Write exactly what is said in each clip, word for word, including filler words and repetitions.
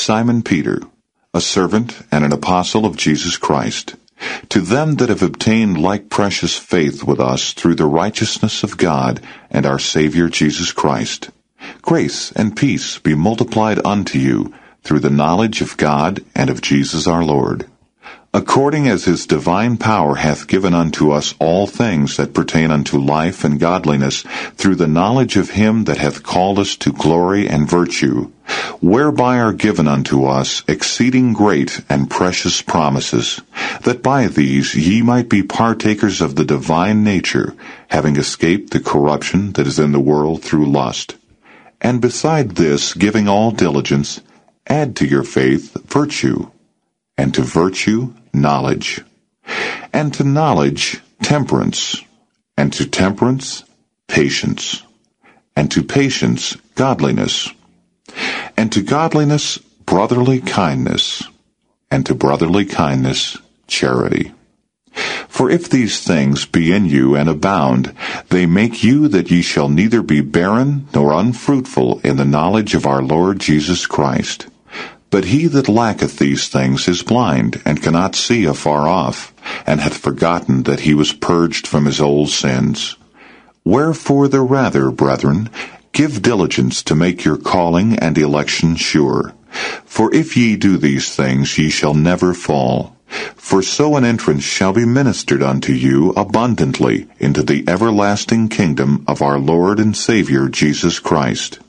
Simon Peter, a servant and an apostle of Jesus Christ, to them that have obtained like precious faith with us through the righteousness of God and our Savior Jesus Christ, grace and peace be multiplied unto you through the knowledge of God and of Jesus our Lord, according as his divine power hath given unto us all things that pertain unto life and godliness, through the knowledge of him that hath called us to glory and virtue, whereby are given unto us exceeding great and precious promises, that by these ye might be partakers of the divine nature, having escaped the corruption that is in the world through lust. And beside this, giving all diligence, add to your faith virtue, and to virtue knowledge, and to knowledge temperance, and to temperance patience, and to patience godliness, and to godliness brotherly kindness, and to brotherly kindness charity. For if these things be in you and abound, they make you that ye shall neither be barren nor unfruitful in the knowledge of our Lord Jesus Christ. But he that lacketh these things is blind, and cannot see afar off, and hath forgotten that he was purged from his old sins. Wherefore the rather, brethren, give diligence to make your calling and election sure. For if ye do these things, ye shall never fall. For so an entrance shall be ministered unto you abundantly into the everlasting kingdom of our Lord and Savior Jesus Christ.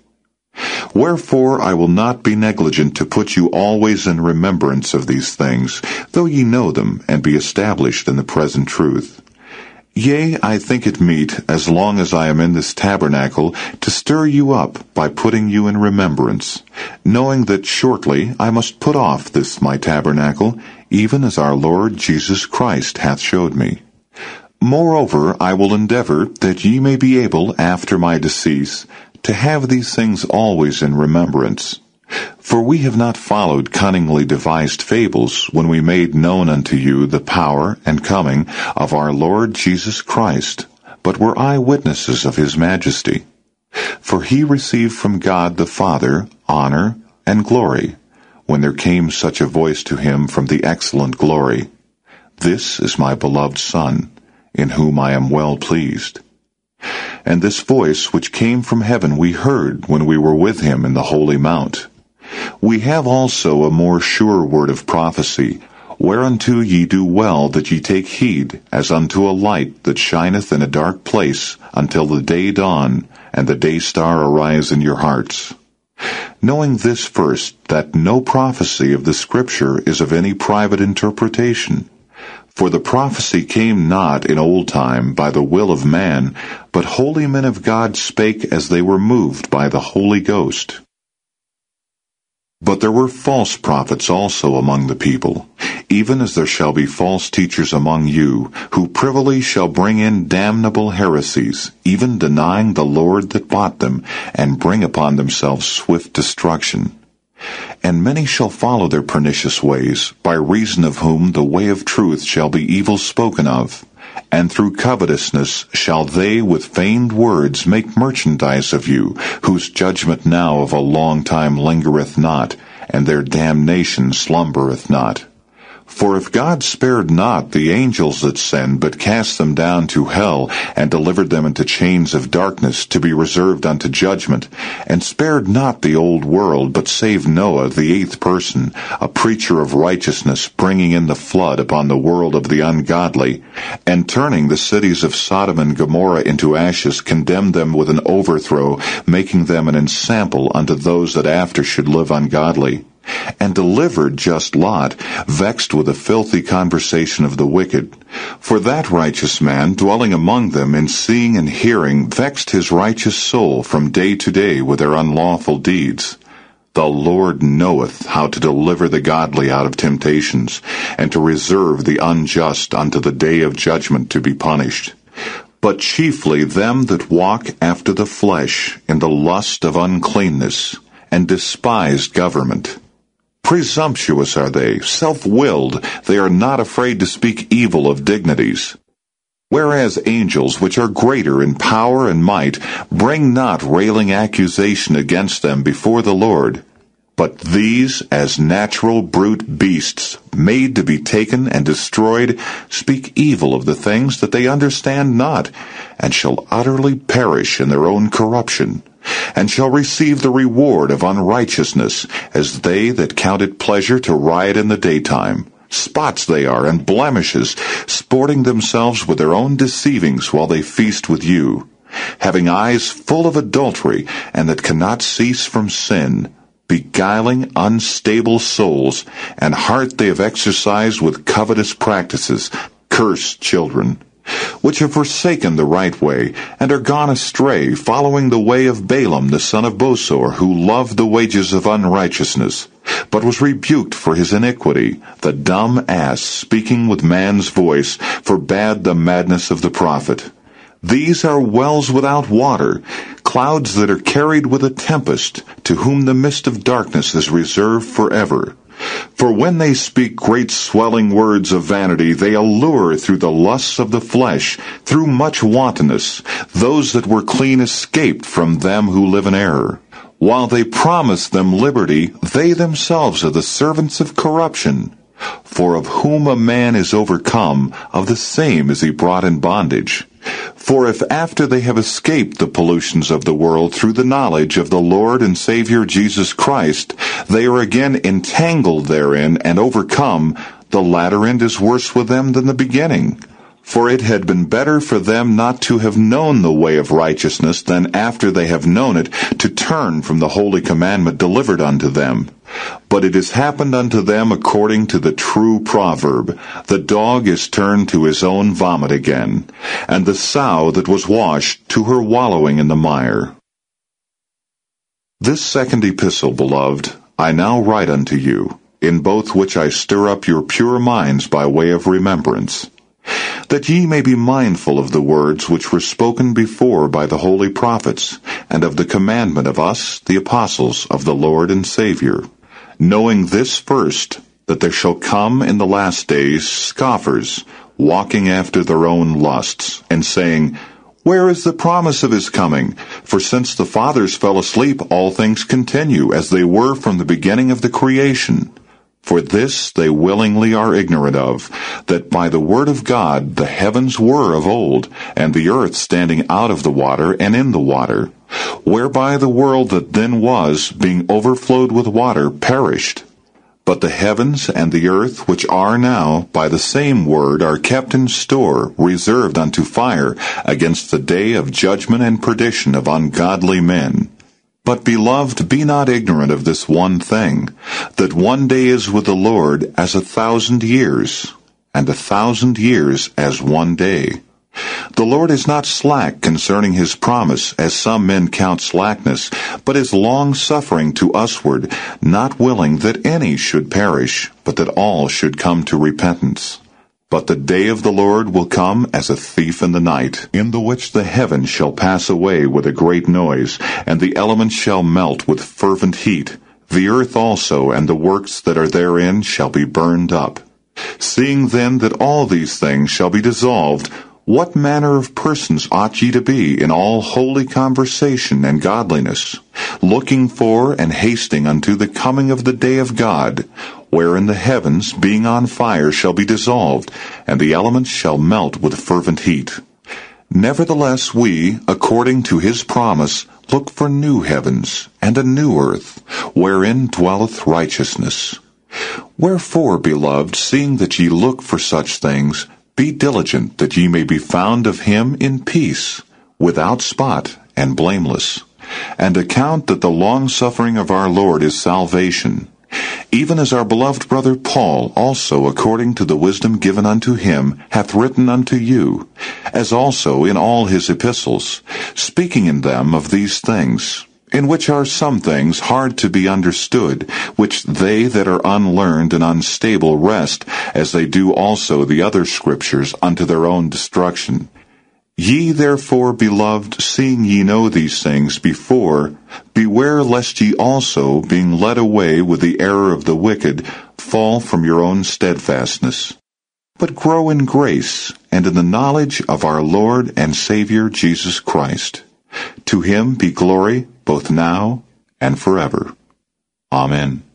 Wherefore I will not be negligent to put you always in remembrance of these things, though ye know them, and be established in the present truth. Yea, I think it meet, as long as I am in this tabernacle, to stir you up by putting you in remembrance, knowing that shortly I must put off this my tabernacle, even as our Lord Jesus Christ hath showed me. Moreover, I will endeavor that ye may be able, after my decease, to have these things always in remembrance. For we have not followed cunningly devised fables when we made known unto you the power and coming of our Lord Jesus Christ, but were eyewitnesses of his majesty. For he received from God the Father honor and glory, when there came such a voice to him from the excellent glory, This is my beloved Son, in whom I am well pleased. And this voice which came from heaven we heard when we were with him in the holy mount. We have also a more sure word of prophecy, whereunto ye do well that ye take heed, as unto a light that shineth in a dark place, until the day dawn, and the day star arise in your hearts. Knowing this first, that no prophecy of the Scripture is of any private interpretation. For the prophecy came not in old time by the will of man, but holy men of God spake as they were moved by the Holy Ghost. But there were false prophets also among the people, even as there shall be false teachers among you, who privily shall bring in damnable heresies, even denying the Lord that bought them, and bring upon themselves swift destruction. And many shall follow their pernicious ways, by reason of whom the way of truth shall be evil spoken of. And through covetousness shall they with feigned words make merchandise of you, whose judgment now of a long time lingereth not, and their damnation slumbereth not. For if God spared not the angels that sinned, but cast them down to hell, and delivered them into chains of darkness, to be reserved unto judgment, and spared not the old world, but saved Noah, the eighth person, a preacher of righteousness, bringing in the flood upon the world of the ungodly, and turning the cities of Sodom and Gomorrah into ashes, condemned them with an overthrow, making them an ensample unto those that after should live ungodly. And delivered just Lot, vexed with the filthy conversation of the wicked. For that righteous man, dwelling among them in seeing and hearing, vexed his righteous soul from day to day with their unlawful deeds. The Lord knoweth how to deliver the godly out of temptations, and to reserve the unjust unto the day of judgment to be punished. But chiefly them that walk after the flesh, in the lust of uncleanness, and despise government. Presumptuous are they, self-willed, they are not afraid to speak evil of dignities. Whereas angels, which are greater in power and might, bring not railing accusation against them before the Lord. But these, as natural brute beasts, made to be taken and destroyed, speak evil of the things that they understand not, and shall utterly perish in their own corruption, and shall receive the reward of unrighteousness, as they that count it pleasure to riot in the daytime. Spots they are, and blemishes, sporting themselves with their own deceivings while they feast with you, having eyes full of adultery, and that cannot cease from sin, beguiling unstable souls, and heart they have exercised with covetous practices, cursed children, which have forsaken the right way, and are gone astray, following the way of Balaam the son of Bosor, who loved the wages of unrighteousness, but was rebuked for his iniquity. The dumb ass, speaking with man's voice, forbade the madness of the prophet. These are wells without water, clouds that are carried with a tempest, to whom the mist of darkness is reserved forever. For when they speak great swelling words of vanity, they allure through the lusts of the flesh, through much wantonness, those that were clean escaped from them who live in error. While they promise them liberty, they themselves are the servants of corruption. For of whom a man is overcome, of the same is he brought in bondage. For if after they have escaped the pollutions of the world through the knowledge of the Lord and Savior Jesus Christ, they are again entangled therein and overcome, the latter end is worse with them than the beginning. For it had been better for them not to have known the way of righteousness than after they have known it to turn from the holy commandment delivered unto them. But it has happened unto them according to the true proverb, the dog is turned to his own vomit again, and the sow that was washed to her wallowing in the mire. This second epistle, beloved, I now write unto you, in both which I stir up your pure minds by way of remembrance, that ye may be mindful of the words which were spoken before by the holy prophets, and of the commandment of us, the apostles of the Lord and Savior, knowing this first, that there shall come in the last days scoffers, walking after their own lusts, and saying, Where is the promise of his coming? For since the fathers fell asleep, all things continue as they were from the beginning of the creation. For this they willingly are ignorant of, that by the word of God the heavens were of old, and the earth standing out of the water and in the water, whereby the world that then was, being overflowed with water, perished. But the heavens and the earth which are now, by the same word, are kept in store, reserved unto fire, against the day of judgment and perdition of ungodly men. But, beloved, be not ignorant of this one thing, that one day is with the Lord as a thousand years, and a thousand years as one day. The Lord is not slack concerning his promise, as some men count slackness, but is long-suffering to usward, not willing that any should perish, but that all should come to repentance. But the day of the Lord will come as a thief in the night, in the which the heavens shall pass away with a great noise, and the elements shall melt with fervent heat. The earth also and the works that are therein shall be burned up. Seeing then that all these things shall be dissolved, what manner of persons ought ye to be in all holy conversation and godliness, looking for and hasting unto the coming of the day of God, wherein the heavens, being on fire, shall be dissolved, and the elements shall melt with fervent heat? Nevertheless we, according to his promise, look for new heavens and a new earth, wherein dwelleth righteousness. Wherefore, beloved, seeing that ye look for such things, be diligent that ye may be found of him in peace, without spot and blameless, and account that the long-suffering of our Lord is salvation, even as our beloved brother Paul also, according to the wisdom given unto him, hath written unto you, as also in all his epistles, speaking in them of these things, in which are some things hard to be understood, which they that are unlearned and unstable wrest, as they do also the other scriptures, unto their own destruction. Ye therefore, beloved, seeing ye know these things before, beware lest ye also, being led away with the error of the wicked, fall from your own steadfastness. But grow in grace, and in the knowledge of our Lord and Savior Jesus Christ. To him be glory, both now and forever. Amen.